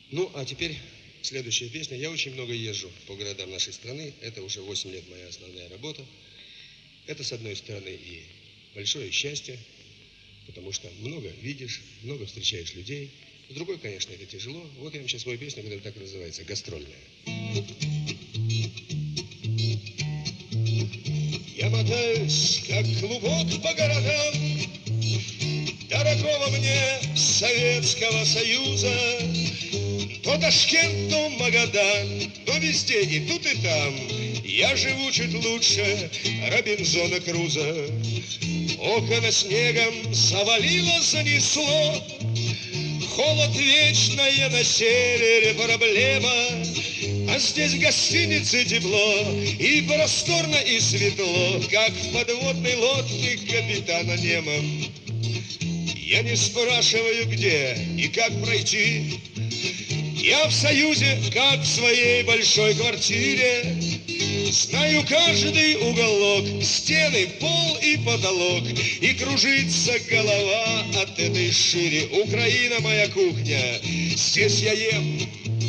Ну, а теперь следующая песня. Я очень много езжу по городам нашей страны. Это уже 8 лет моя основная работа. Это, с одной стороны, и большое счастье, потому что много видишь, много встречаешь людей. С другой, конечно, это тяжело. Вот я вам сейчас свою песню, которая так и называется, «Гастрольная». Я мотаюсь, как клубок по городам дорогого мне Советского Союза. То Ташкент, то Магадан, но везде и тут, и там я живу чуть лучше Робинзона Круза. Окна снегом завалило, занесло, холод вечное на севере проблема. А здесь в гостинице тепло, и просторно, и светло, как в подводной лодке капитана Немо. Я не спрашиваю, где и как пройти. Я в Союзе, как в своей большой квартире. Знаю каждый уголок, стены, пол и потолок. И кружится голова от этой шире. Украина моя кухня, здесь я ем.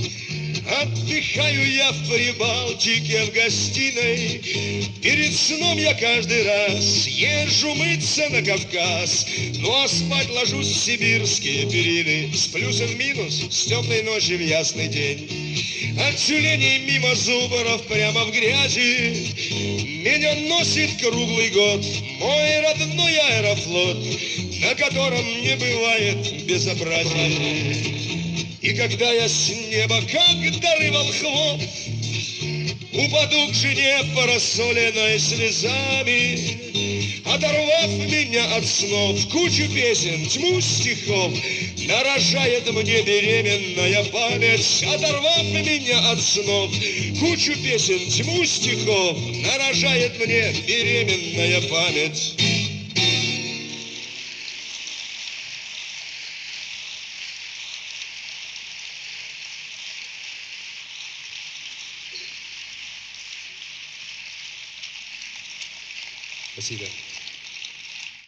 Отдыхаю я в Прибалтике, в гостиной. Перед сном я каждый раз езжу мыться на Кавказ. Ну а спать ложусь в сибирские перины. С плюсом в минус, с темной ночи в ясный день. От тюленей мимо зубров прямо в грязи меня носит круглый год мой родной аэрофлот, на котором не бывает безобразия. И когда я с неба, как дары волхвов, упаду к жене парасоленной слезами, оторвав меня от снов, кучу песен, тьму стихов, нарожает мне беременная память. Оторвав меня от снов, кучу песен, тьму стихов, нарожает мне беременная память. Спасибо.